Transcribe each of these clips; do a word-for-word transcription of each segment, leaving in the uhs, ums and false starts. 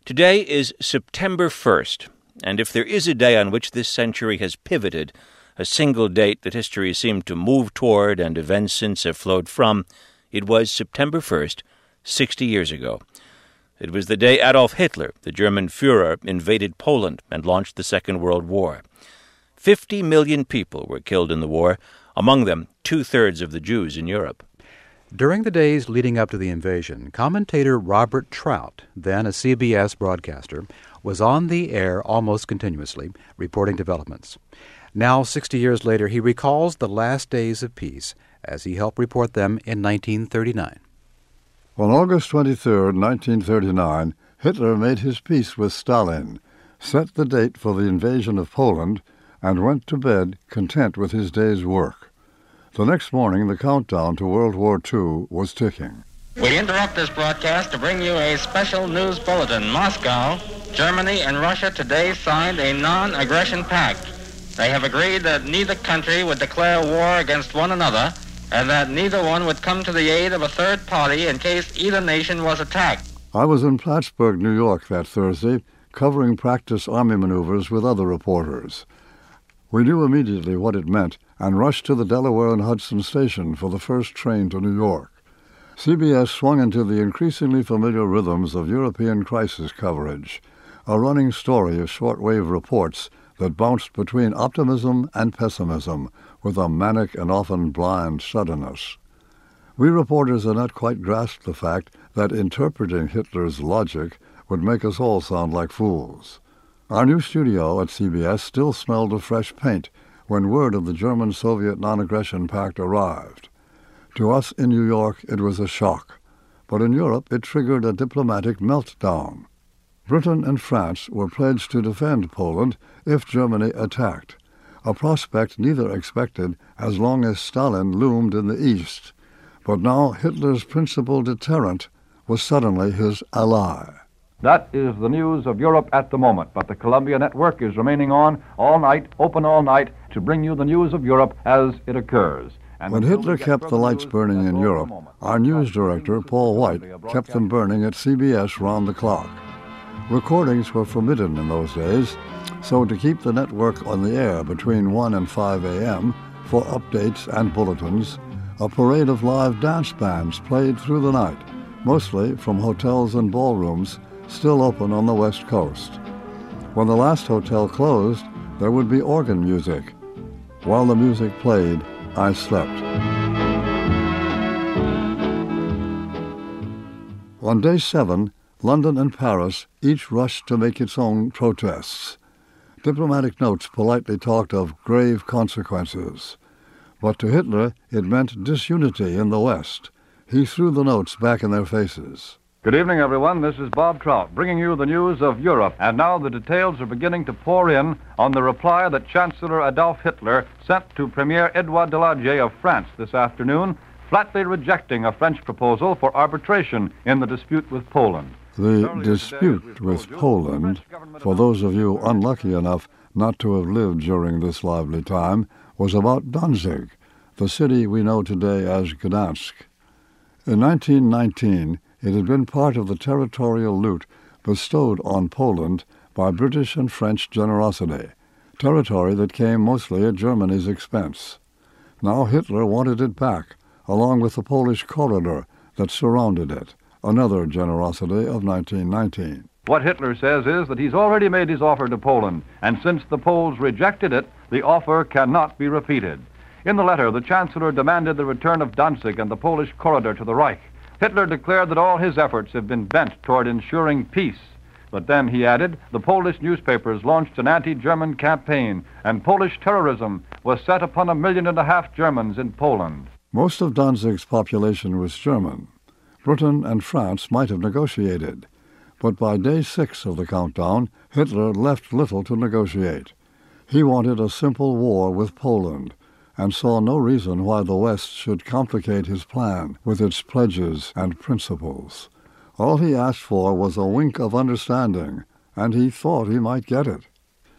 Today is September first, and if there is a day on which this century has pivoted, a single date that history seemed to move toward and events since have flowed from, it was September first, sixty years ago. It was the day Adolf Hitler, the German Führer, invaded Poland and launched the Second World War. Fifty million people were killed in the war, among them two-thirds of the Jews in Europe. During the days leading up to the invasion, commentator Robert Trout, then a C B S broadcaster, was on the air almost continuously, reporting developments. Now, sixty years later, he recalls the last days of peace as he helped report them in nineteen thirty-nine. On August twenty-third, nineteen thirty-nine, Hitler made his peace with Stalin, set the date for the invasion of Poland, and went to bed content with his day's work. The next morning, the countdown to World War Two was ticking. We interrupt this broadcast to bring you a special news bulletin. Moscow, Germany, and Russia today signed a non-aggression pact. They have agreed that neither country would declare war against one another, and that neither one would come to the aid of a third party in case either nation was attacked. I was in Plattsburgh, New York that Thursday, covering practice Army maneuvers with other reporters. We knew immediately what it meant and rushed to the Delaware and Hudson station for the first train to New York. C B S swung into the increasingly familiar rhythms of European crisis coverage, a running story of shortwave reports that bounced between optimism and pessimism with a manic and often blind suddenness. We reporters had not quite grasped the fact that interpreting Hitler's logic would make us all sound like fools. Our new studio at C B S still smelled of fresh paint when word of the German-Soviet non-aggression pact arrived. To us in New York, it was a shock, but in Europe it triggered a diplomatic meltdown. Britain and France were pledged to defend Poland if Germany attacked, a prospect neither expected as long as Stalin loomed in the east. But now Hitler's principal deterrent was suddenly his ally. That is the news of Europe at the moment, but the Columbia Network is remaining on all night, open all night, to bring you the news of Europe as it occurs. And when Hitler kept the lights burning in Europe, our news director, Paul White, kept them burning at C B S round the clock. Recordings were forbidden in those days, so to keep the network on the air between one and five a.m. for updates and bulletins, a parade of live dance bands played through the night, mostly from hotels and ballrooms still open on the West Coast. When the last hotel closed, there would be organ music. While the music played, I slept. On day seven, London and Paris each rushed to make its own protests. Diplomatic notes politely talked of grave consequences. But to Hitler, it meant disunity in the West. He threw the notes back in their faces. Good evening, everyone. This is Bob Trout, bringing you the news of Europe. And now the details are beginning to pour in on the reply that Chancellor Adolf Hitler sent to Premier Edouard Daladier of France this afternoon, flatly rejecting a French proposal for arbitration in the dispute with Poland. The dispute with Poland, for those of you unlucky enough not to have lived during this lively time, was about Danzig, the city we know today as Gdansk. In nineteen nineteen, it had been part of the territorial loot bestowed on Poland by British and French generosity, territory that came mostly at Germany's expense. Now Hitler wanted it back, along with the Polish corridor that surrounded it, another generosity of nineteen nineteen. What Hitler says is that he's already made his offer to Poland, and since the Poles rejected it, the offer cannot be repeated. In the letter, the Chancellor demanded the return of Danzig and the Polish corridor to the Reich. Hitler declared that all his efforts have been bent toward ensuring peace. But then, he added, the Polish newspapers launched an anti-German campaign, and Polish terrorism was set upon a million and a half Germans in Poland. Most of Danzig's population was German. Britain and France might have negotiated. But by day six of the countdown, Hitler left little to negotiate. He wanted a simple war with Poland, and saw no reason why the West should complicate his plan with its pledges and principles. All he asked for was a wink of understanding, and he thought he might get it.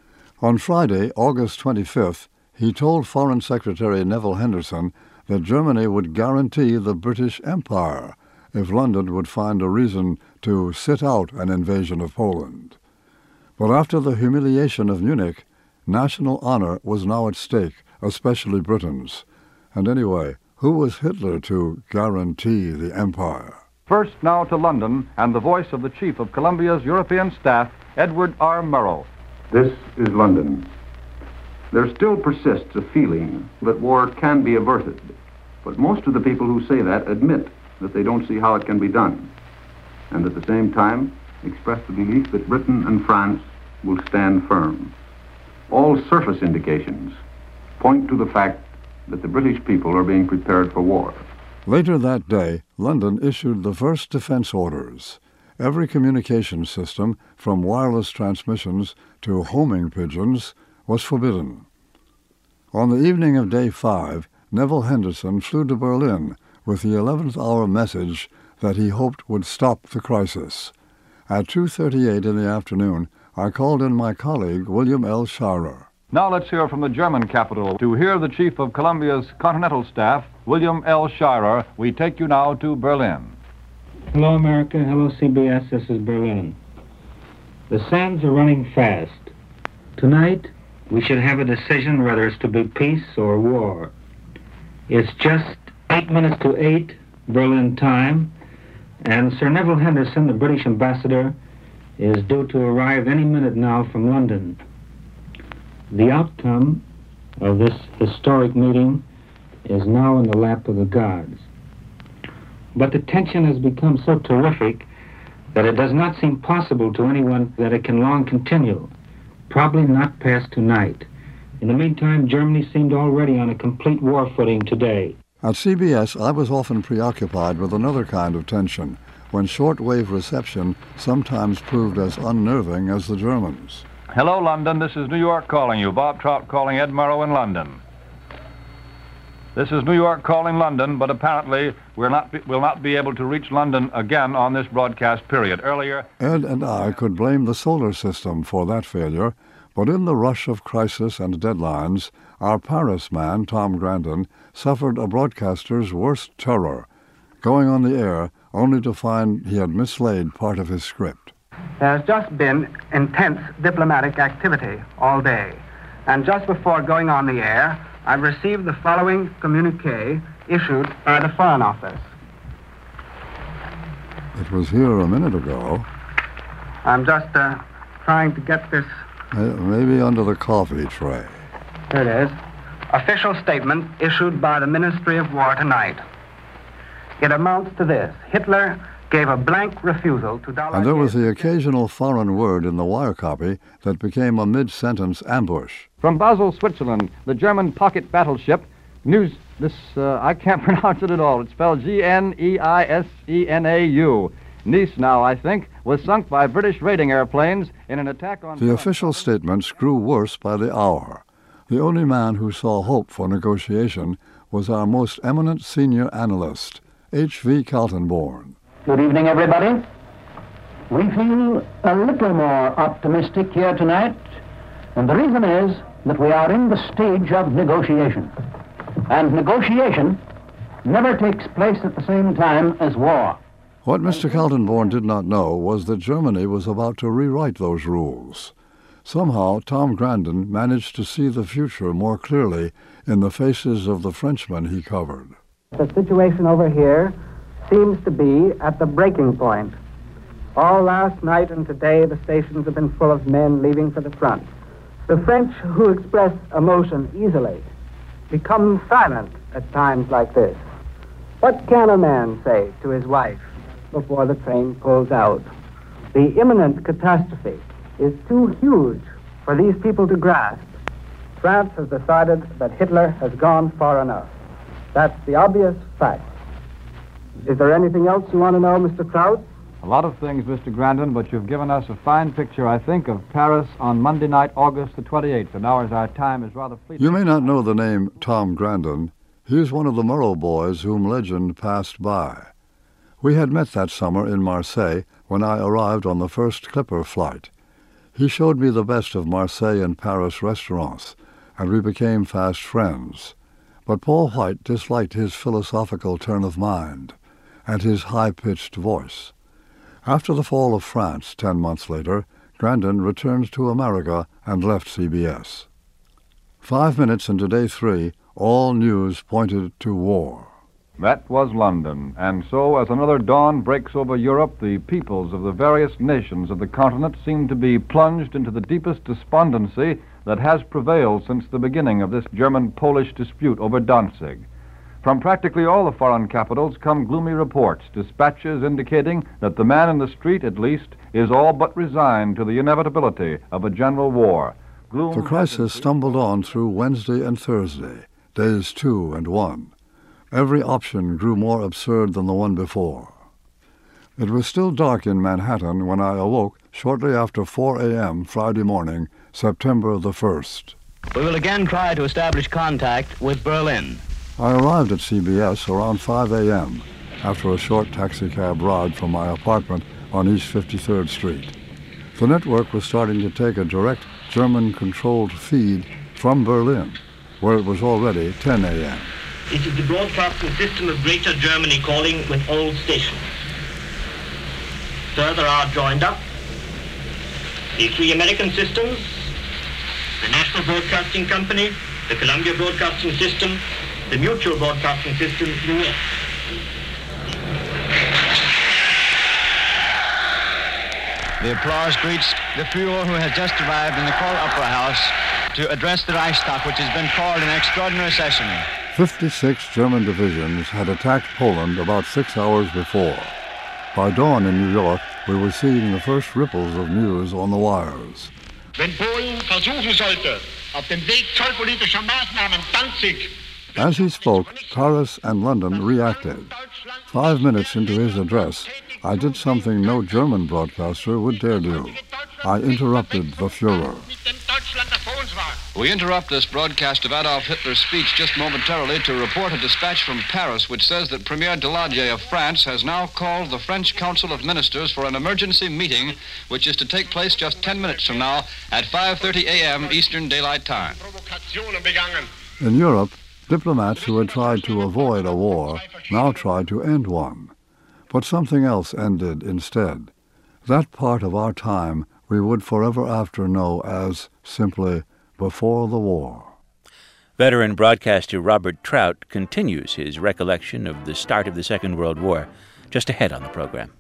On Friday, August twenty-fifth, he told Foreign Secretary Neville Henderson that Germany would guarantee the British Empire, if London would find a reason to sit out an invasion of Poland. But after the humiliation of Munich, national honor was now at stake, especially Britain's. And anyway, who was Hitler to guarantee the empire? First now to London, and the voice of the Chief of Columbia's European Staff, Edward R. Murrow. This is London. There still persists a feeling that war can be averted, but most of the people who say that admit that they don't see how it can be done, and at the same time express the belief that Britain and France will stand firm. All surface indications point to the fact that the British people are being prepared for war. Later that day, London issued the first defense orders. Every communication system, from wireless transmissions to homing pigeons, was forbidden. On the evening of day five, Neville Henderson flew to Berlin with the eleventh hour message that he hoped would stop the crisis. At two thirty-eight in the afternoon, I called in my colleague, William L. Shirer. Now let's hear from the German capital. To hear the Chief of Columbia's Continental Staff, William L. Shirer, we take you now to Berlin. Hello, America. Hello, C B S. This is Berlin. The sands are running fast. Tonight, we should have a decision whether it's to be peace or war. It's just eight minutes to eight, Berlin time, and Sir Neville Henderson, the British ambassador, is due to arrive any minute now from London. The outcome of this historic meeting is now in the lap of the gods. But the tension has become so terrific that it does not seem possible to anyone that it can long continue, probably not past tonight. In the meantime, Germany seemed already on a complete war footing today. At C B S, I was often preoccupied with another kind of tension, when shortwave reception sometimes proved as unnerving as the Germans. Hello, London. This is New York calling you. Bob Trout calling Ed Murrow in London. This is New York calling London, but apparently we're not be, we'll not be able to reach London again on this broadcast period. Earlier, Ed and I could blame the solar system for that failure, but in the rush of crisis and deadlines, our Paris man, Tom Grandin, suffered a broadcaster's worst terror, going on the air only to find he had mislaid part of his script. There's just been intense diplomatic activity all day, and just before going on the air, I've received the following communique issued by the Foreign Office. It was here a minute ago. I'm just uh, trying to get this. Uh, maybe under the coffee tray. Here it is. Official statement issued by the Ministry of War tonight. It amounts to this. Hitler gave a blank refusal to dollar. And there was the occasional foreign word in the wire copy that became a mid-sentence ambush. from Basel, Switzerland, the German pocket battleship News. This uh, I can't pronounce it at all. It's spelled G N E I S E N A U. Gneisenau, I think, was sunk by British raiding airplanes in an attack on... The official statements grew worse by the hour. The only man who saw hope for negotiation was our most eminent senior analyst, H V Kaltenborn. Good evening, everybody. We feel a little more optimistic here tonight, and the reason is that we are in the stage of negotiation. And negotiation never takes place at the same time as war. What Mister Kaltenborn did not know was that Germany was about to rewrite those rules. Somehow, Tom Grandin managed to see the future more clearly in the faces of the Frenchmen he covered. The situation over here seems to be at the breaking point. All last night and today, the stations have been full of men leaving for the front. The French, who express emotion easily, become silent at times like this. What can a man say to his wife before the train pulls out? The imminent catastrophe is too huge for these people to grasp. France has decided that Hitler has gone far enough. That's the obvious fact. Is there anything else you want to know, Mister Kraut? A lot of things, Mister Grandin, but you've given us a fine picture, I think, of Paris on Monday night, August the twenty-eighth, and now as our time is rather fleeting. You may not know the name Tom Grandin. He's one of the Murrow boys whom legend passed by. We had met that summer in Marseille when I arrived on the first Clipper flight. He showed me the best of Marseille and Paris restaurants, and we became fast friends. But Paul White disliked his philosophical turn of mind, and his high-pitched voice. After the fall of France ten months later, Grandin returned to America and left C B S. Five minutes into day three, all news pointed to war. That was London, and so as another dawn breaks over Europe, the peoples of the various nations of the continent seem to be plunged into the deepest despondency that has prevailed since the beginning of this German-Polish dispute over Danzig. From practically all the foreign capitals come gloomy reports, dispatches indicating that the man in the street, at least, is all but resigned to the inevitability of a general war. Gloom the crisis stumbled on through Wednesday and Thursday, days two and one. Every option grew more absurd than the one before. It was still dark in Manhattan when I awoke shortly after four a.m. Friday morning, September the first. We will again try to establish contact with Berlin. I arrived at C B S around five a.m. after a short taxicab ride from my apartment on East fifty-third Street. The network was starting to take a direct German-controlled feed from Berlin, where it was already ten a.m. It is the broadcasting system of Greater Germany calling with all stations. Further are joined up the three American systems, the National Broadcasting Company, the Columbia Broadcasting System, the Mutual Broadcasting System, U S. The applause greets the Führer who has just arrived in the Court Opera House to address the Reichstag, which has been called an extraordinary session. fifty-six German divisions had attacked Poland about six hours before. By dawn in New York, we were seeing the first ripples of news on the wires. Wenn Polen versuchen sollte, auf dem Weg zollpolitischer Maßnahmen Danzig. As he spoke, Paris and London reacted. Five minutes into his address, I did something no German broadcaster would dare do. I interrupted the Führer. We interrupt this broadcast of Adolf Hitler's speech just momentarily to report a dispatch from Paris which says that Premier Daladier of France has now called the French Council of Ministers for an emergency meeting which is to take place just ten minutes from now at five thirty a.m. Eastern Daylight Time. In Europe, diplomats who had tried to avoid a war now tried to end one. But something else ended instead. That part of our time we would forever after know as simply before the war. Veteran broadcaster Robert Trout continues his recollection of the start of the Second World War just ahead on the program.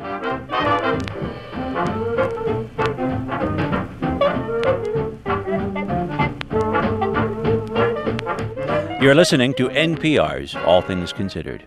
You're listening to N P R's All Things Considered.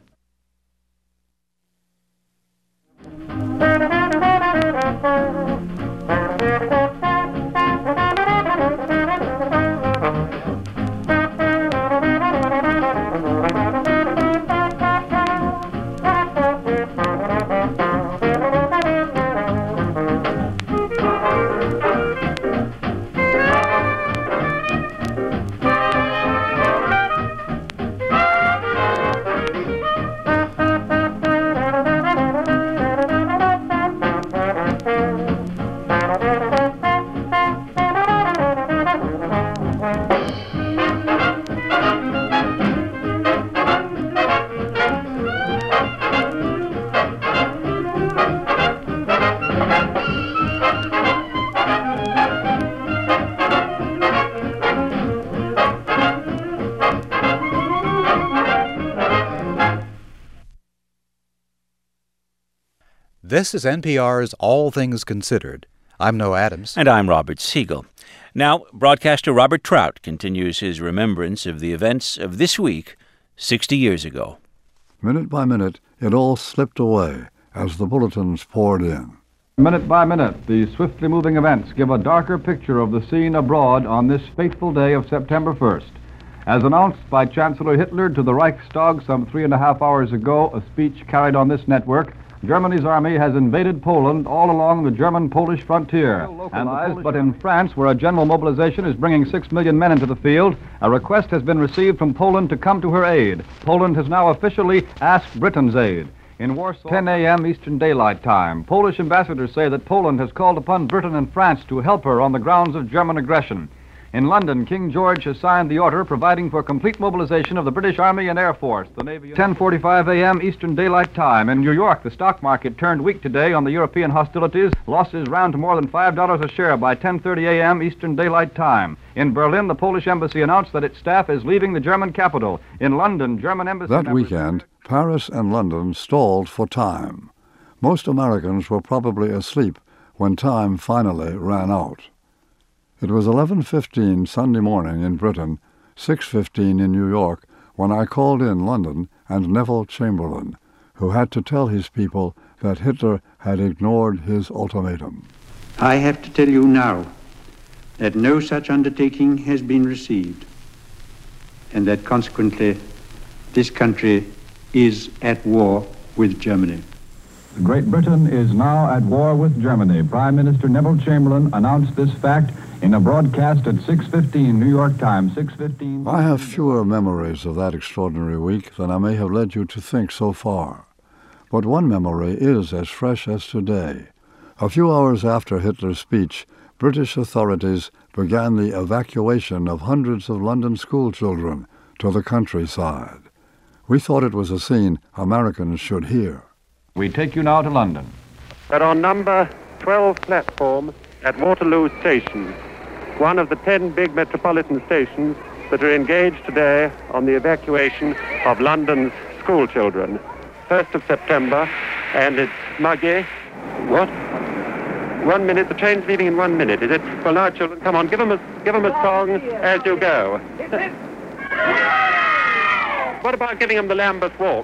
This is N P R's All Things Considered. I'm Noah Adams. And I'm Robert Siegel. Now, broadcaster Robert Trout continues his remembrance of the events of this week, sixty years ago. Minute by minute, it all slipped away as the bulletins poured in. Minute by minute, the swiftly moving events give a darker picture of the scene abroad on this fateful day of September first. As announced by Chancellor Hitler to the Reichstag some three and a half hours ago, a speech carried on this network, Germany's army has invaded Poland all along the German-Polish frontier. And Polish... But in France, where a general mobilization is bringing six million men into the field, a request has been received from Poland to come to her aid. Poland has now officially asked Britain's aid. In Warsaw, ten a.m. Eastern Daylight Time, Polish ambassadors say that Poland has called upon Britain and France to help her on the grounds of German aggression. In London, King George has signed the order providing for complete mobilization of the British Army and Air Force. The Navy. ten forty-five a.m. Eastern Daylight Time. In New York, the stock market turned weak today on the European hostilities. Losses round to more than five dollars a share by ten thirty a.m. Eastern Daylight Time. In Berlin, the Polish embassy announced that its staff is leaving the German capital. In London, German embassy... That weekend, Paris and London stalled for time. Most Americans were probably asleep when time finally ran out. It was eleven fifteen Sunday morning in Britain, six fifteen in New York, when I called in London and Neville Chamberlain, who had to tell his people that Hitler had ignored his ultimatum. I have to tell you now that no such undertaking has been received, and that consequently this country is at war with Germany. Great Britain is now at war with Germany. Prime Minister Neville Chamberlain announced this fact in a broadcast at six fifteen New York time, six fifteen... I have fewer memories of that extraordinary week than I may have led you to think so far. But one memory is as fresh as today. A few hours after Hitler's speech, British authorities began the evacuation of hundreds of London schoolchildren to the countryside. We thought it was a scene Americans should hear. We take you now to London. We're on number twelve platform at Waterloo Station, one of the ten big metropolitan stations that are engaged today on the evacuation of London's schoolchildren. first of September, and it's muggy. What? One minute, the train's leaving in one minute, is it? Well, now, children, come on, give them a, give them a song as you go. What about giving them the Lambeth Walk?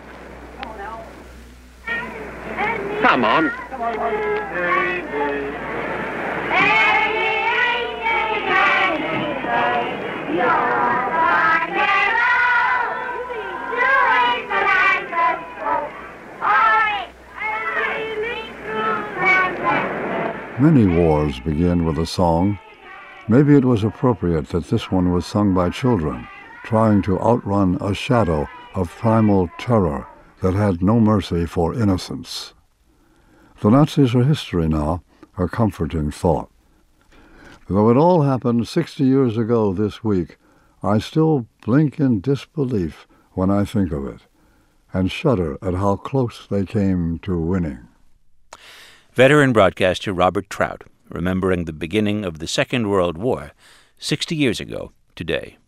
Come on. Many wars begin with a song. Maybe it was appropriate that this one was sung by children, trying to outrun a shadow of primal terror that had no mercy for innocence. The Nazis are history now, a comforting thought. Though it all happened sixty years ago this week, I still blink in disbelief when I think of it, and shudder at how close they came to winning. Veteran broadcaster Robert Trout, remembering the beginning of the Second World War sixty years ago today.